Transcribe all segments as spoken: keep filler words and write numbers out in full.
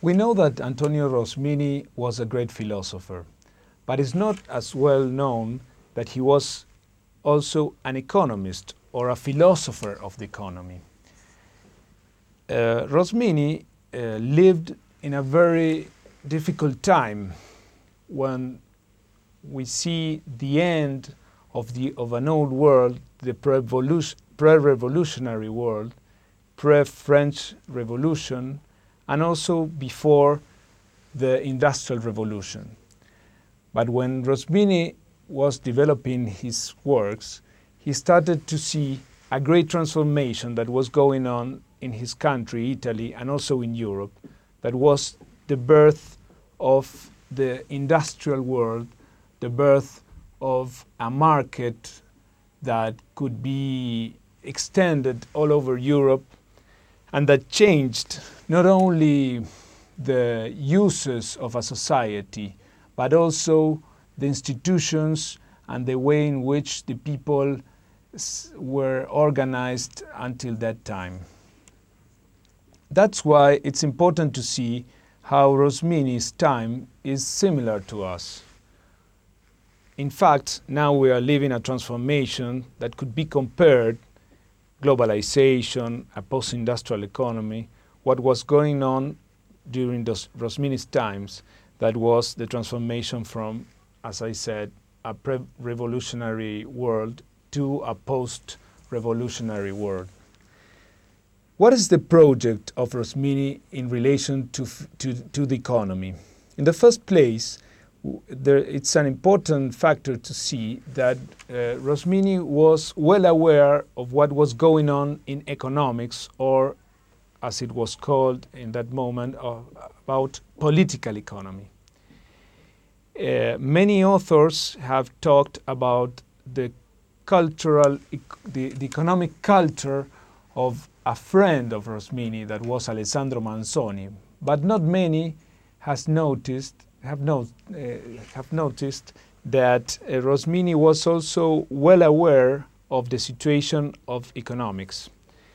We know that Antonio Rosmini was a great philosopher, but it's not as well known that he was also an economist or a philosopher of the economy. Uh, Rosmini uh, lived in a very difficult time when we see the end of, the, of an old world, the pre-revolutionary world, pre-French Revolution, and also before the Industrial Revolution. But when Rosmini was developing his works, he started to see a great transformation that was going on in his country, Italy, and also in Europe, that was the birth of the industrial world, the birth of a market that could be extended all over Europe, and that changed not only the uses of a society, but also the institutions and the way in which the people were organized until that time. That's why it's important to see how Rosmini's time is similar to us. In fact, now we are living a transformation that could be compared, globalization, a post-industrial economy, what was going on during those Rosmini's times, that was the transformation from, as I said, a pre-revolutionary world to a post-revolutionary world. What is the project of Rosmini in relation to, to, to the economy? In the first place, there, it's an important factor to see that uh, Rosmini was well aware of what was going on in economics, or as it was called in that moment, uh, about political economy. Uh, many authors have talked about the cultural, the, the economic culture of a friend of Rosmini, that was Alessandro Manzoni, but not many has noticed, have, no, uh, have noticed that uh, Rosmini was also well aware of the situation of economics.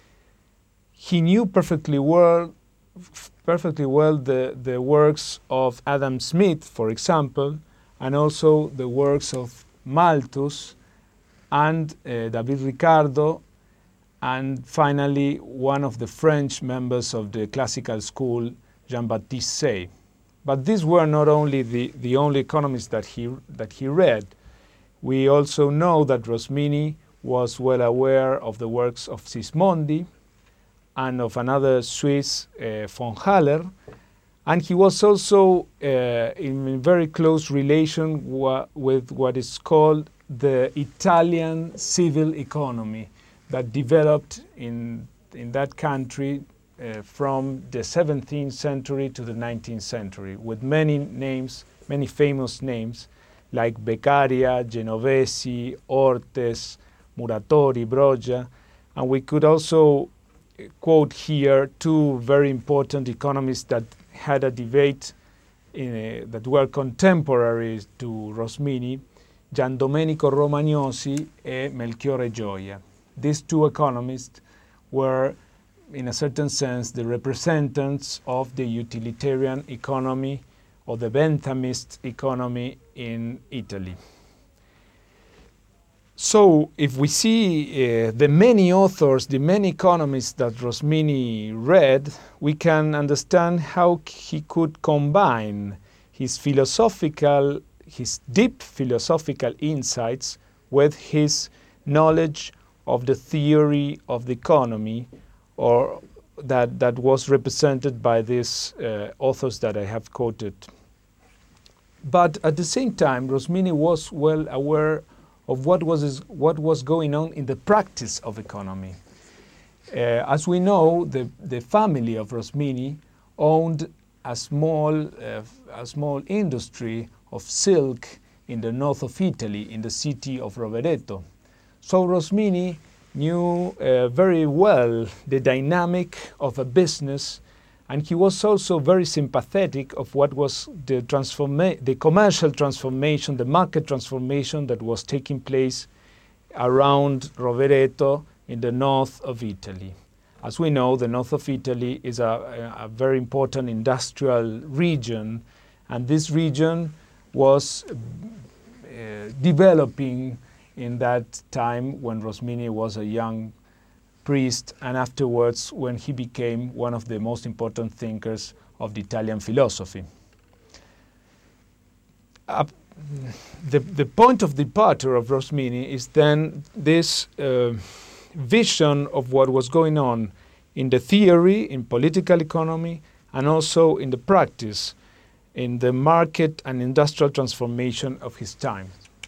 He knew perfectly well, perfectly well the, the works of Adam Smith, for example, and also the works of Malthus and uh, David Ricardo, and finally one of the French members of the classical school, Jean-Baptiste Say. But these were not only the, the only economists that he, that he read. We also know that Rosmini was well aware of the works of Sismondi and of another Swiss, uh, von Haller, and he was also uh, in very close relation wa with what is called the Italian civil economy that developed in, in that country uh, from the seventeenth century to the nineteenth century, with many names, many famous names, like Beccaria, Genovesi, Ortes, Muratori, Brogia, and we could also quote here two very important economists that had a debate in a, that were contemporaries to Rosmini, Gian Domenico Romagnosi and Melchiorre Gioia. These two economists were, in a certain sense, the representatives of the utilitarian economy or the Benthamist economy in Italy. So if we see uh, the many authors, the many economists that Rosmini read, we can understand how he could combine his philosophical, his deep philosophical insights with his knowledge of the theory of the economy, or that, that was represented by these uh, authors that I have quoted. But at the same time, Rosmini was well aware of what was, what was going on in the practice of economy. Uh, as we know, the, the family of Rosmini owned a small, uh, a small industry of silk in the north of Italy, in the city of Rovereto. So Rosmini knew uh, very well the dynamic of a business, and he was also very sympathetic of what was the, transforma the commercial transformation, the market transformation that was taking place around Rovereto in the north of Italy. As we know, the north of Italy is a, a very important industrial region, and this region was uh, developing in that time when Rosmini was a young priest, and afterwards when he became one of the most important thinkers of the Italian philosophy. Uh, the, the point of departure of Rosmini is then this uh, vision of what was going on in the theory, in political economy, and also in the practice, in the market and industrial transformation of his time.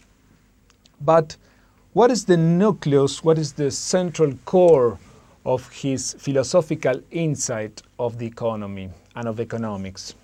But what is the nucleus, what is the central core of his philosophical insight of the economy and of economics?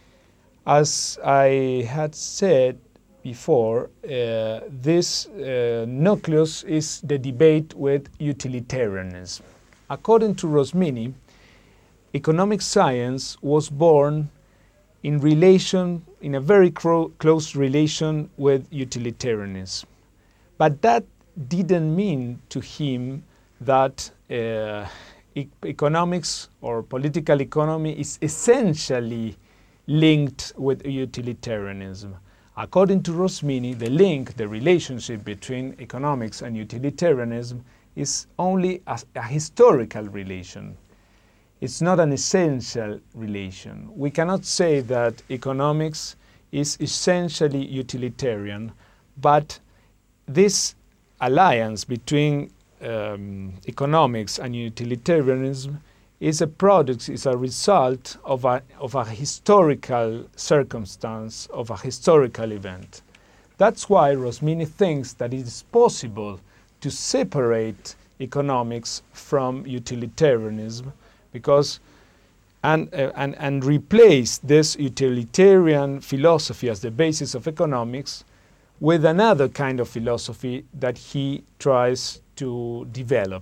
As I had said before, uh, this uh, nucleus is the debate with utilitarianism. According to Rosmini, economic science was born in relation, in a very cro- close relation with utilitarianism. But that didn't mean to him that uh, e- economics or political economy is essentially linked with utilitarianism. According to Rosmini, the link, the relationship between economics and utilitarianism is only a, a historical relation. It's not an essential relation. We cannot say that economics is essentially utilitarian, but this alliance between um, economics and utilitarianism is a product, is a result of a, of a historical circumstance, of a historical event. That's why Rosmini thinks that it is possible to separate economics from utilitarianism, because and, uh, and, and replace this utilitarian philosophy as the basis of economics with another kind of philosophy that he tries to develop.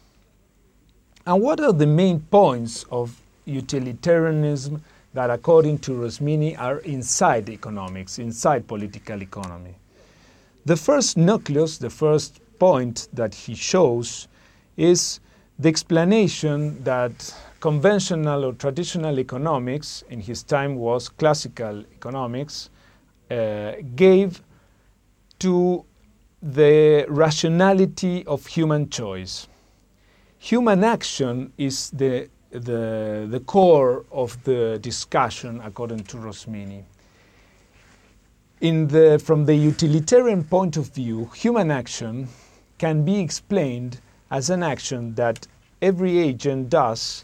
And what are the main points of utilitarianism that, according to Rosmini, are inside economics, inside political economy? The first nucleus, the first point that he shows is the explanation that conventional or traditional economics, in his time was classical economics, uh, gave to the rationality of human choice. Human action is the, the, the core of the discussion, according to Rosmini. In the, from the utilitarian point of view, human action can be explained as an action that every agent does,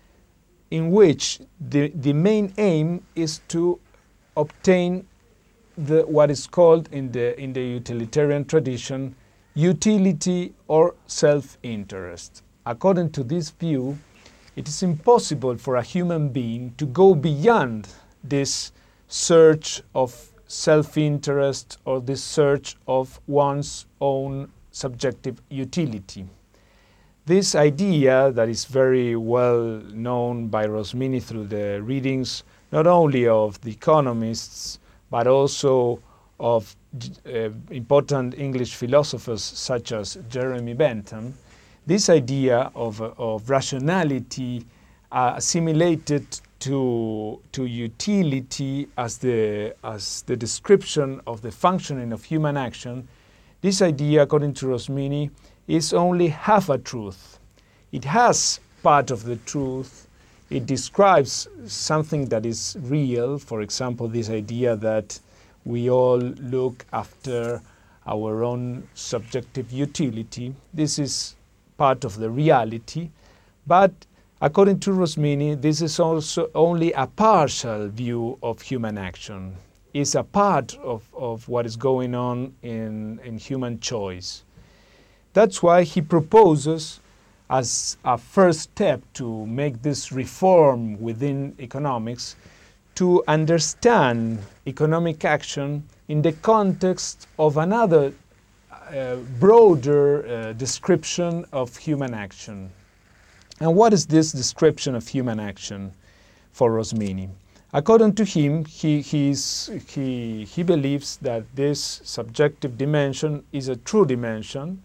in which the, the main aim is to obtain the, what is called in the, in the utilitarian tradition, utility or self-interest. According to this view, it is impossible for a human being to go beyond this search of self-interest or this search of one's own subjective utility. This idea that is very well known by Rosmini through the readings not only of the economists but also of uh, important English philosophers such as Jeremy Bentham, this idea of, uh, of rationality uh, assimilated to, to utility as the, as the description of the functioning of human action, this idea, according to Rosmini, is only half a truth. It has part of the truth. It describes something that is real. For example, this idea that we all look after our own subjective utility. This is part of the reality. But according to Rosmini, this is also only a partial view of human action. It's a part of, of what is going on in, in human choice. That's why he proposes, as a first step to make this reform within economics, to understand economic action in the context of another uh, broader uh, description of human action. And what is this description of human action for Rosmini? According to him, he, he's, he, he believes that this subjective dimension is a true dimension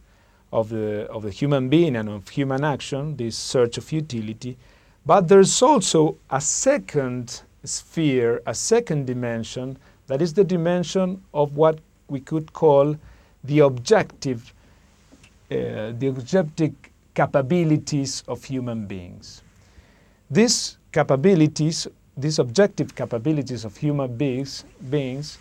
of the, of the human being and of human action, this search of utility. But there's also a second sphere, a second dimension, that is the dimension of what we could call the objective, uh, the objective capabilities of human beings. These capabilities, these objective capabilities of human beings, beings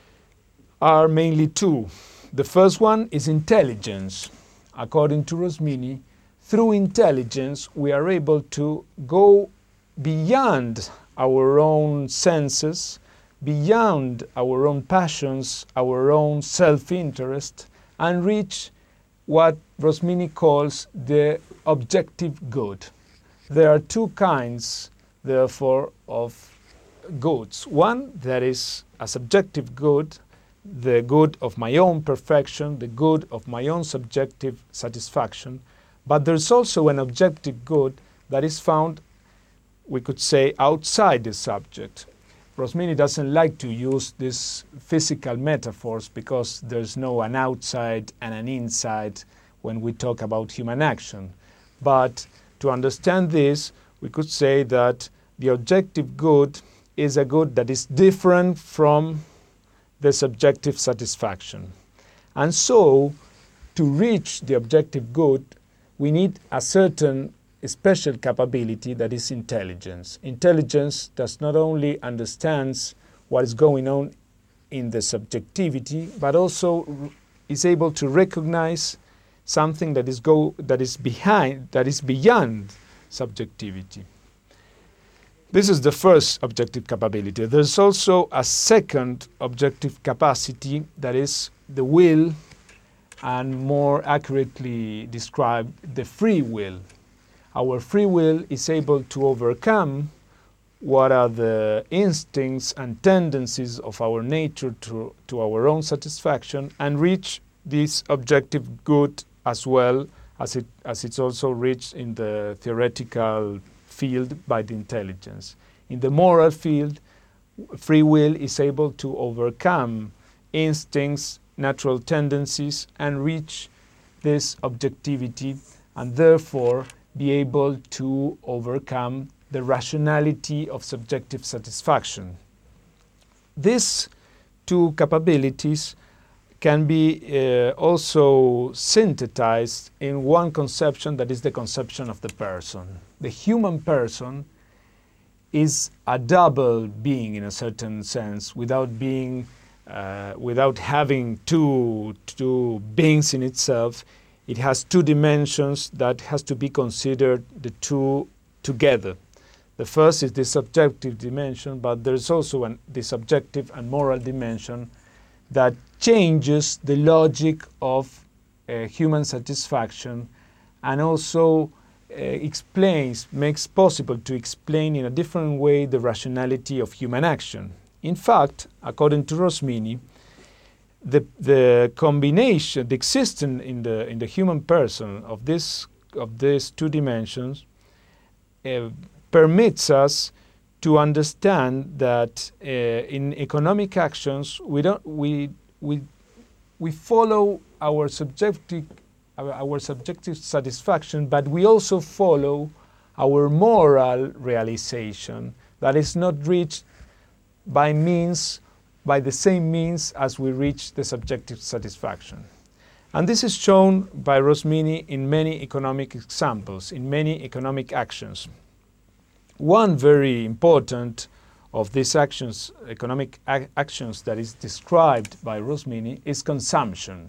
are mainly two. The first one is intelligence. According to Rosmini, through intelligence we are able to go beyond our own senses, beyond our own passions, our own self-interest, and reach what Rosmini calls the objective good. There are two kinds, therefore, of goods. One that is a subjective good, the good of my own perfection, the good of my own subjective satisfaction, but there's also an objective good that is found, we could say, outside the subject. Rosmini doesn't like to use these physical metaphors because there's no an outside and an inside when we talk about human action. But to understand this, we could say that the objective good is a good that is different from the subjective satisfaction. And so, to reach the objective good, we need a certain special capability that is intelligence. Intelligence does not only understands what is going on in the subjectivity, but also is able to recognize something that is go that is behind, that is beyond subjectivity. This is the first objective capability. There's also a second objective capacity that is the will, and more accurately described, the free will. Our free will is able to overcome what are the instincts and tendencies of our nature to, to our own satisfaction and reach this objective good as well as, it, as it's also reached in the theoretical field by the intelligence. In the moral field, free will is able to overcome instincts, natural tendencies, and reach this objectivity, and therefore be able to overcome the rationality of subjective satisfaction. These two capabilities can be uh, also synthesized in one conception, that is the conception of the person. The human person is a double being in a certain sense, without being, uh, without having two, two beings in itself. It has two dimensions that has to be considered the two together. The first is the subjective dimension, but there's also an, the subjective and moral dimension that changes the logic of uh, human satisfaction, and also uh, explains, makes possible to explain in a different way the rationality of human action. In fact, according to Rosmini, the, the combination, the existence in the, in the human person of, this, of these two dimensions uh, permits us to understand that uh, in economic actions we don't we we we follow our subjective our, our subjective satisfaction, but we also follow our moral realization that is not reached by means by the same means as we reach the subjective satisfaction. And this is shown by Rosmini in many economic examples, in many economic actions. One very important of these actions, economic ac actions that is described by Rosmini is consumption.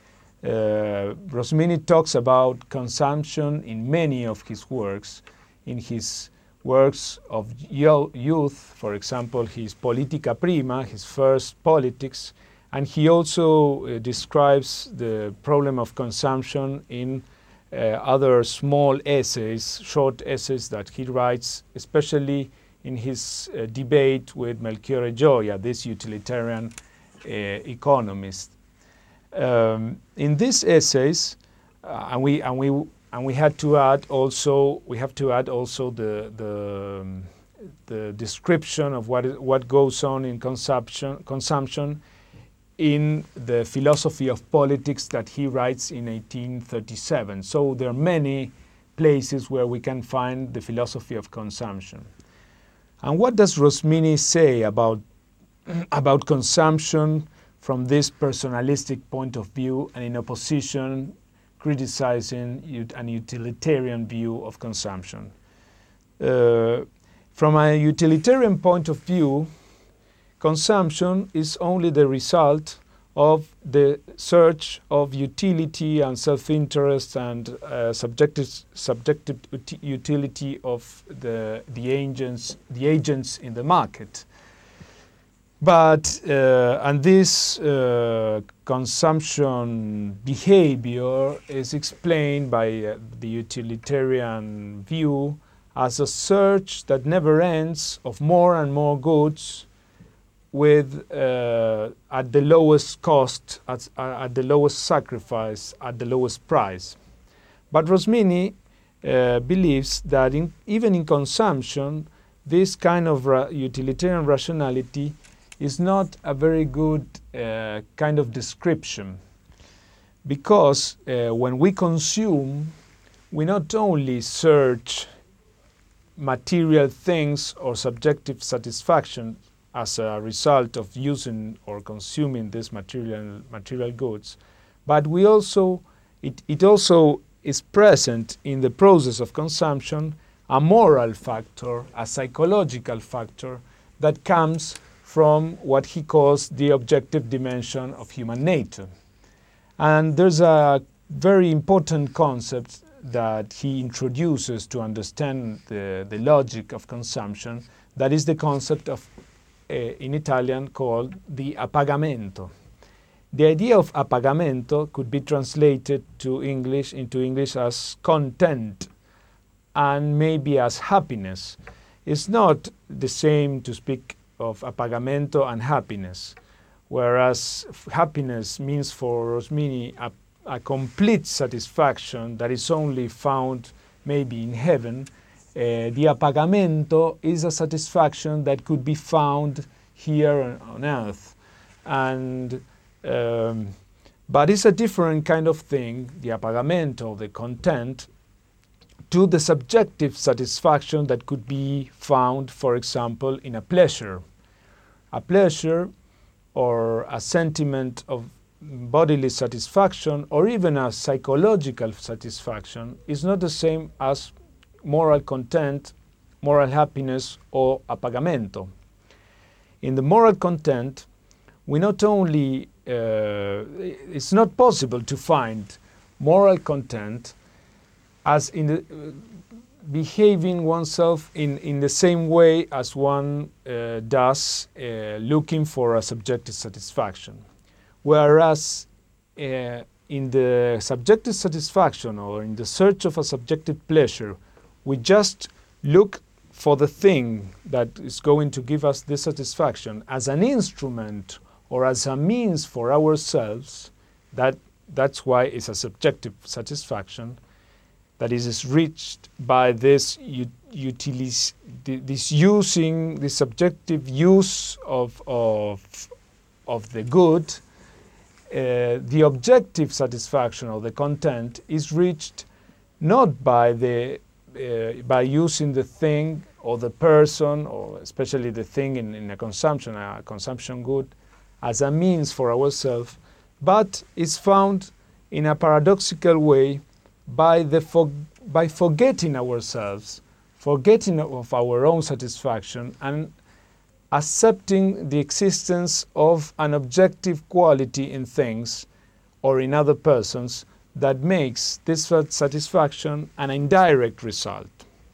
Uh, Rosmini talks about consumption in many of his works. In his works of youth, for example, his Politica Prima, his first Politics, and he also uh, describes the problem of consumption in Uh, other small essays, short essays that he writes, especially in his uh, debate with Melchiorre Gioia, this utilitarian uh, economist. Um, in these essays, uh, and we and we and we had to add also we have to add also the the um, the description of what is, what goes on in consumption consumption in the philosophy of politics that he writes in eighteen thirty-seven. So there are many places where we can find the philosophy of consumption. And what does Rosmini say about, about consumption from this personalistic point of view, and in opposition criticizing an utilitarian view of consumption? Uh, from a utilitarian point of view, consumption is only the result of the search of utility and self-interest and uh, subjective, subjective utility of the, the, agents, the agents in the market. But, uh, and this uh, consumption behavior is explained by uh, the utilitarian view as a search that never ends of more and more goods with uh, at the lowest cost, at, uh, at the lowest sacrifice, at the lowest price. But Rosmini uh, believes that in, even in consumption, this kind of ra utilitarian rationality is not a very good uh, kind of description, because uh, when we consume, we not only search material things or subjective satisfaction as a result of using or consuming these material material goods, but we also it, it also is present in the process of consumption a moral factor, a psychological factor that comes from what he calls the objective dimension of human nature. And there's a very important concept that he introduces to understand the, the logic of consumption, that is the concept of in Italian called the appagamento. The idea of appagamento could be translated to English into English as content and maybe as happiness. It's not the same to speak of appagamento and happiness, whereas happiness means for Rosmini a, a complete satisfaction that is only found maybe in heaven. Uh, the appagamento is a satisfaction that could be found here on, on earth, and um, but it's a different kind of thing, the appagamento, the content, to the subjective satisfaction that could be found, for example, in a pleasure. A pleasure or a sentiment of bodily satisfaction or even a psychological satisfaction is not the same as moral content, moral happiness, or appagamento. In the moral content, we not only, uh, it's not possible to find moral content as in the, uh, behaving oneself in, in the same way as one uh, does uh, looking for a subjective satisfaction. Whereas uh, in the subjective satisfaction or in the search of a subjective pleasure, we just look for the thing that is going to give us this satisfaction as an instrument or as a means for ourselves. That, that's why it's a subjective satisfaction that is reached by this utilis, this using, this subjective use of, of, of the good. Uh, the objective satisfaction or the content is reached not by the Uh, by using the thing or the person, or especially the thing in, in a consumption, a consumption good, as a means for ourselves, but is found in a paradoxical way by, the for, by forgetting ourselves, forgetting of our own satisfaction, and accepting the existence of an objective quality in things or in other persons that makes this satisfaction an indirect result.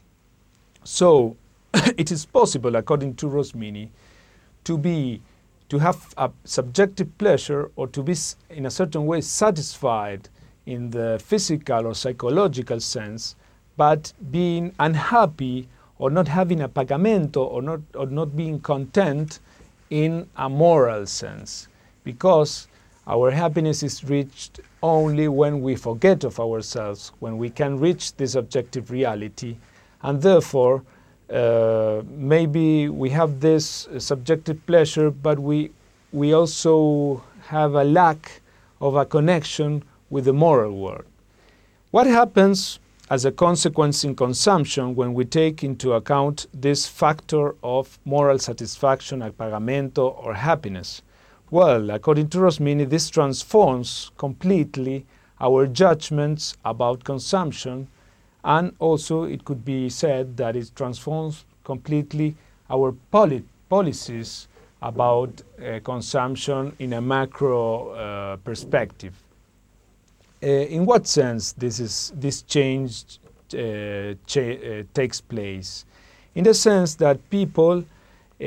So it is possible, according to Rosmini, to be, to have a subjective pleasure or to be in a certain way satisfied in the physical or psychological sense, but being unhappy or not having appagamento or not, or not being content in a moral sense, because our happiness is reached only when we forget of ourselves, when we can reach this objective reality, and therefore uh, maybe we have this uh, subjective pleasure, but we we also have a lack of a connection with the moral world. What happens as a consequence in consumption when we take into account this factor of moral satisfaction, appagamento, or happiness? Well, according to Rosmini, this transforms completely our judgments about consumption, and also it could be said that it transforms completely our poli policies about uh, consumption in a macro uh, perspective. Uh, in what sense this is this change uh, cha uh, takes place? In the sense that people uh,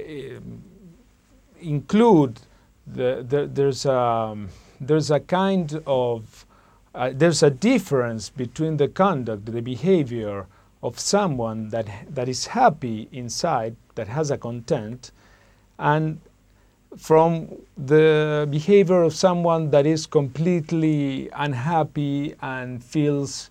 include the, the, there's a there's a kind of uh, there's a difference between the conduct, the behavior of someone that that is happy inside, that has a content, and from the behavior of someone that is completely unhappy and feels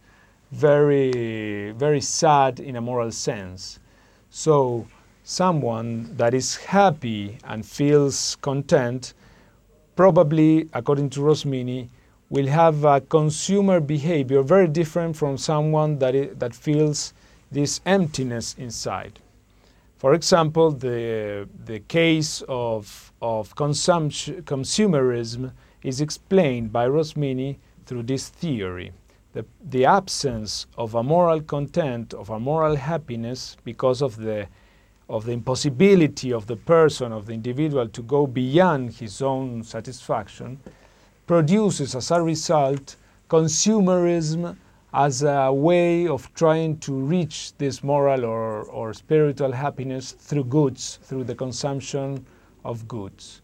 very, very sad in a moral sense. So someone that is happy and feels content probably, according to Rosmini, will have a consumer behavior very different from someone that, is, that feels this emptiness inside. For example, the, the case of, of consumption, consumerism is explained by Rosmini through this theory. The, the absence of a moral content, of a moral happiness, because of the, of the impossibility of the person, of the individual, to go beyond his own satisfaction, produces as a result consumerism as a way of trying to reach this moral or, or spiritual happiness through goods, through the consumption of goods.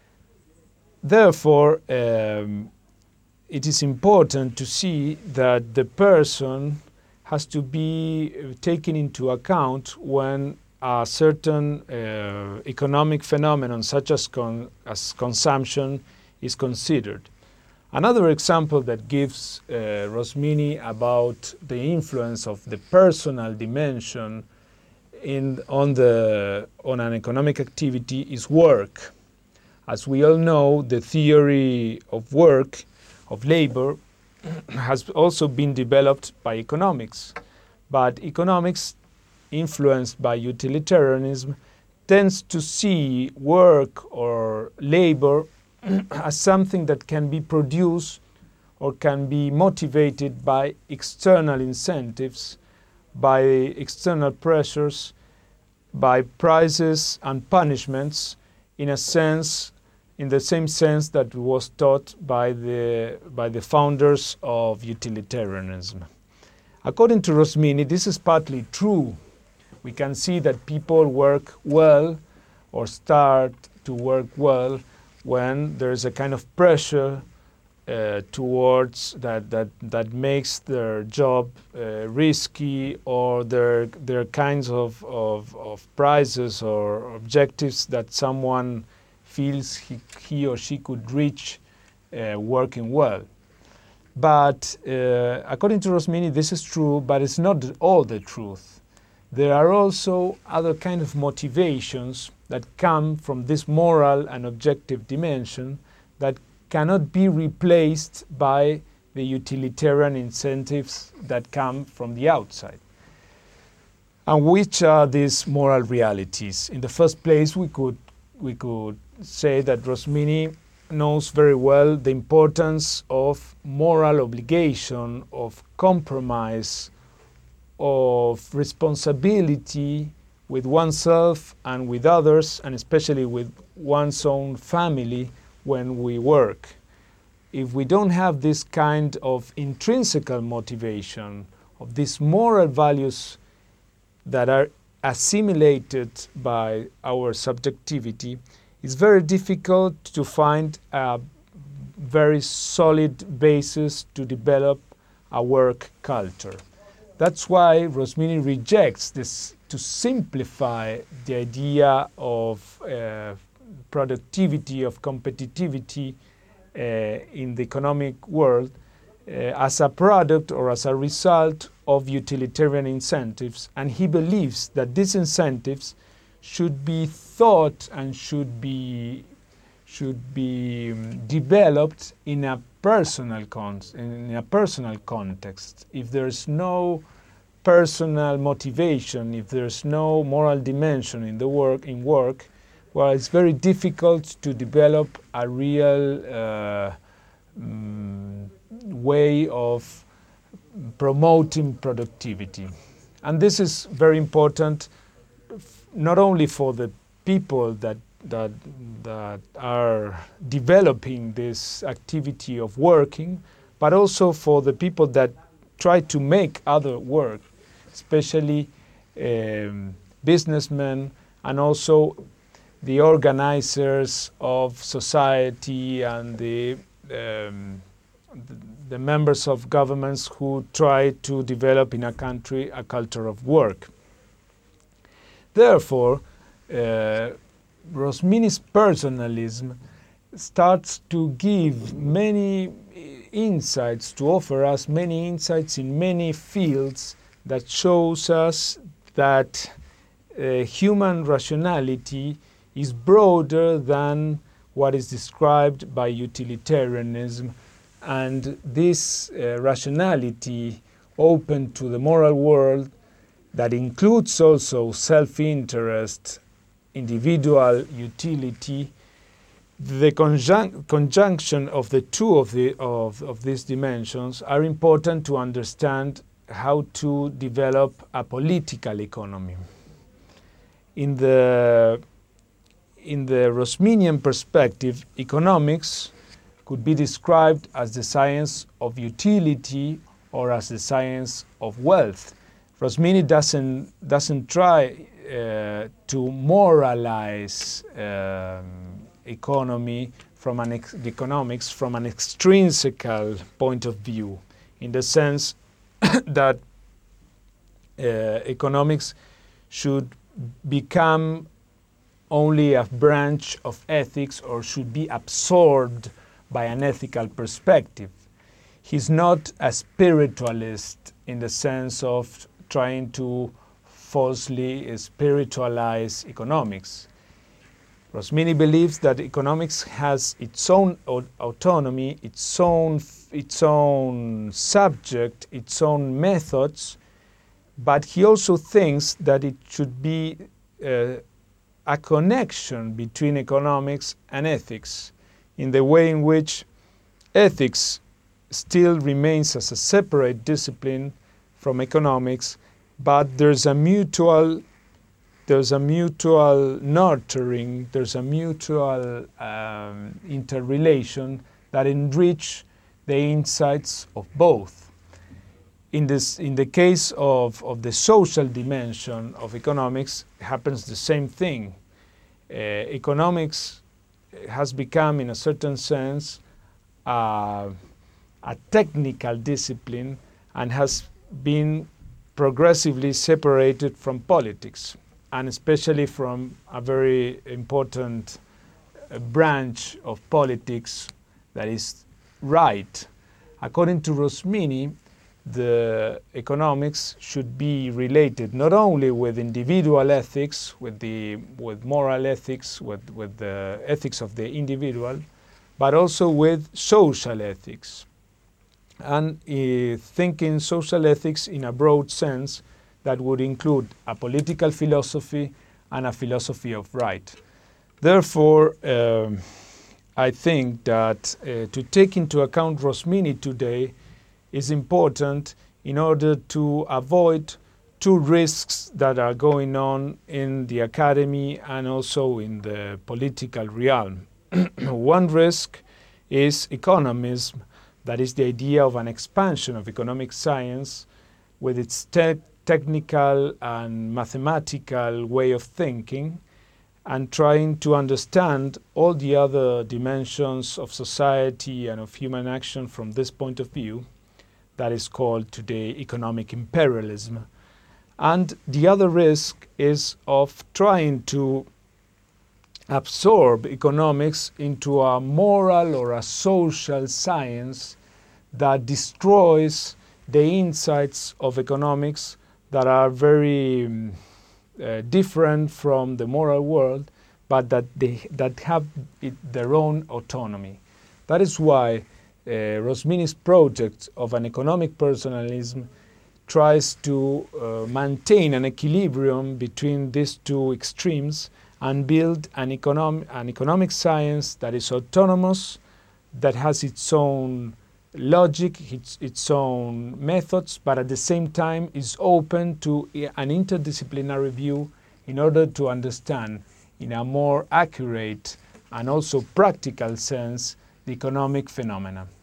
Therefore, um, it is important to see that the person has to be taken into account when a certain uh, economic phenomenon such as, con as consumption is considered. Another example that gives uh, Rosmini about the influence of the personal dimension in, on, the, on an economic activity is work. As we all know, the theory of work, of labor, has also been developed by economics. But economics, influenced by utilitarianism, tends to see work or labor as something that can be produced or can be motivated by external incentives, by external pressures, by prizes and punishments, in a sense, in the same sense that was taught by the, by the founders of utilitarianism. According to Rosmini, this is partly true. We can see that people work well or start to work well when there is a kind of pressure uh, towards that, that, that makes their job uh, risky, or there, there are kinds of, of, of prizes or objectives that someone feels he, he or she could reach uh, working well. But uh, according to Rosmini, this is true, but it's not all the truth. There are also other kind of motivations that come from this moral and objective dimension that cannot be replaced by the utilitarian incentives that come from the outside. And which are these moral realities? In the first place, we could, we could say that Rosmini knows very well the importance of moral obligation, of compromise, of responsibility with oneself and with others, and especially with one's own family when we work. If we don't have this kind of intrinsic motivation, of these moral values that are assimilated by our subjectivity, it's very difficult to find a very solid basis to develop a work culture. That's why Rosmini rejects this, to simplify the idea of uh, productivity, of competitivity uh, in the economic world uh, as a product or as a result of utilitarian incentives. And he believes that these incentives should be thought and should be, should be um, developed in a personal con in a personal context. If there's no personal motivation, if there's no moral dimension in the work in work, well, it's very difficult to develop a real uh, um, way of promoting productivity. And this is very important not only for the people that that that are developing this activity of working, but also for the people that try to make other work, especially um, businessmen and also the organizers of society and the um, the members of governments who try to develop in a country a culture of work. Therefore, uh, Rosmini's personalism starts to give many insights, to offer us many insights in many fields that shows us that uh, human rationality is broader than what is described by utilitarianism, and this uh, rationality open to the moral world that includes also self-interest, individual utility, the conjun conjunction of the two of, the, of, of these dimensions are important to understand how to develop a political economy. In the, in the Rosminian perspective, economics could be described as the science of utility or as the science of wealth. Rosmini doesn't, doesn't try uh, to moralize um, economy from an ex economics from an extrinsical point of view, in the sense that uh, economics should become only a branch of ethics or should be absorbed by an ethical perspective. He's not a spiritualist in the sense of trying to falsely spiritualize economics. Rosmini believes that economics has its own autonomy, its own, its own subject, its own methods, but he also thinks that it should be uh, a connection between economics and ethics, in the way in which ethics still remains as a separate discipline from economics, but there's a mutual there's a mutual nurturing, there's a mutual um, interrelation that enrich the insights of both. In this, in the case of, of the social dimension of economics, happens the same thing. Uh, economics has become, in a certain sense, uh, a technical discipline and has been progressively separated from politics, and especially from a very important uh, branch of politics that is right. According to Rosmini, the economics should be related not only with individual ethics, with the with moral ethics, with, with the ethics of the individual, but also with social ethics. And uh, thinking social ethics in a broad sense that would include a political philosophy and a philosophy of right. Therefore, um, I think that uh, to take into account Rosmini today is important in order to avoid two risks that are going on in the academy and also in the political realm. One risk is economism, that is the idea of an expansion of economic science with its te technical and mathematical way of thinking, and trying to understand all the other dimensions of society and of human action from this point of view. That is called today economic imperialism. And the other risk is of trying to absorb economics into a moral or a social science that destroys the insights of economics that are very um, uh, different from the moral world, but that they that have it, their own autonomy. That is why uh, Rosmini's project of an economic personalism tries to uh, maintain an equilibrium between these two extremes and build an, econom an economic science that is autonomous, that has its own logic, its, its own methods, but at the same time is open to an interdisciplinary view in order to understand in a more accurate and also practical sense the economic phenomena.